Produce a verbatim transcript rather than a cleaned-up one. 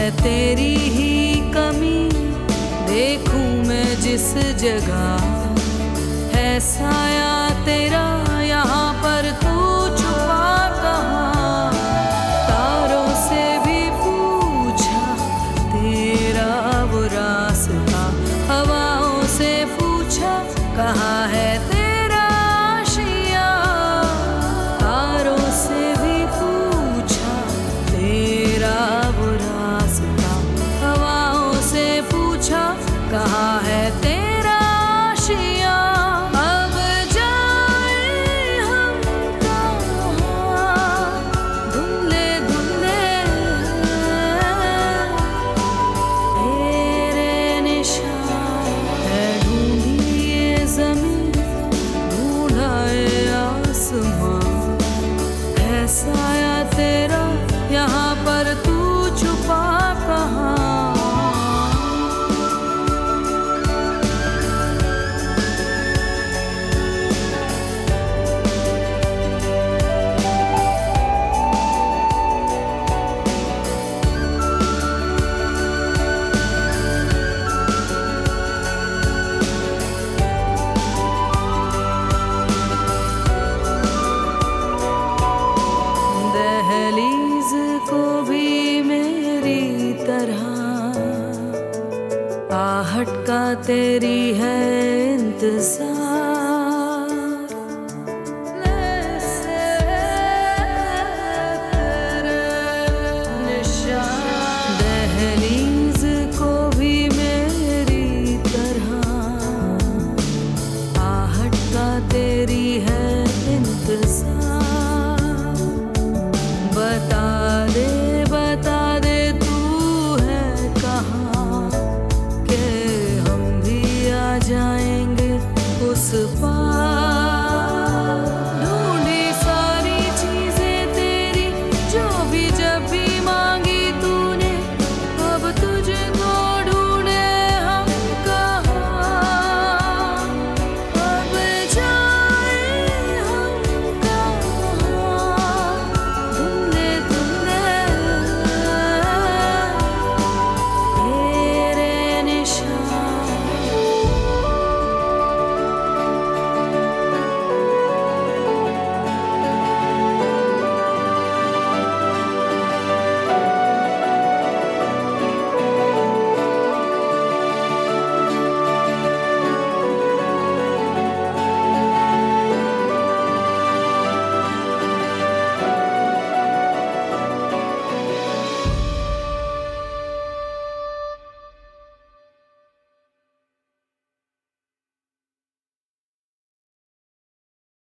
तेरी ही कमी देखूं मैं जिस जगह, है साया तेरा यहाँ पर तू छुपा कहाँ। तारों से भी पूछा तेरा वो रास्ता, हवाओं से पूछा कहाँ है तेरा आशिया। तारों से भी पूछा तेरा वो रास्ता, हवाओं से पूछा कहाँ है तेरा आशिया। अब जाए हम कहाँ, धुंधले धुंधले तेरे निशान है। ढूंढी ये जमीन, ढूंढा ये आसमां, है साया तेरा यहाँ पर तू छुपा कहाँ। दहलीज को भी मेरी तरह आहट का तेरी है इंतजार।